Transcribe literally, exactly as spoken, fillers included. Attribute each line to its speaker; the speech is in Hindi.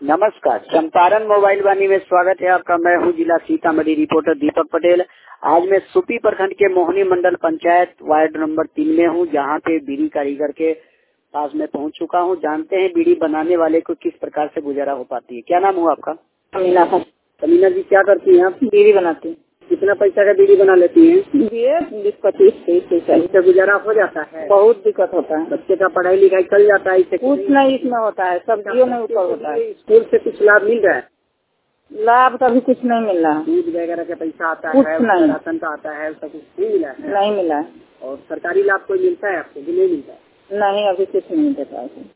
Speaker 1: नमस्कार, चंपारण मोबाइल वाणी में स्वागत है आपका। मैं हूं जिला सीतामढ़ी रिपोर्टर दीपक पटेल। आज मैं सुपी प्रखंड के मोहनी मंडल पंचायत वार्ड नंबर तीन में हूं, जहां पे बीड़ी कारीगर के पास में पहुंच चुका हूं। जानते हैं बीड़ी बनाने वाले को किस प्रकार से गुजारा हो पाती है। क्या नाम हुआ आपका?
Speaker 2: समीना।
Speaker 1: समीना जी, क्या करती हैं आप?
Speaker 2: बीड़ी बनाती हूँ।
Speaker 1: कितना पैसा का बीड़ी बना लेती हैं?
Speaker 2: ये बीस पच्चीस तीस पैसा।
Speaker 1: इससे गुजारा हो जाता है?
Speaker 2: बहुत दिक्कत होता है।
Speaker 1: बच्चे का पढ़ाई लिखाई चल जाता है? इससे
Speaker 2: कुछ नहीं इसमें होता है, सब्जियों में ऊपर होता है।
Speaker 1: स्कूल से कुछ लाभ मिल रहा है?
Speaker 2: लाभ तो अभी कुछ नहीं मिल रहा।
Speaker 1: दूध वगैरह का पैसा आता
Speaker 2: कुछ
Speaker 1: है,
Speaker 2: नहीं।
Speaker 1: राशन का आता है, उसका कुछ नहीं मिला है?
Speaker 2: नहीं मिला है।
Speaker 1: और सरकारी लाभ कोई मिलता है आपको कि नहीं मिलता है?
Speaker 2: नहीं, अभी कुछ नहीं मिलता है।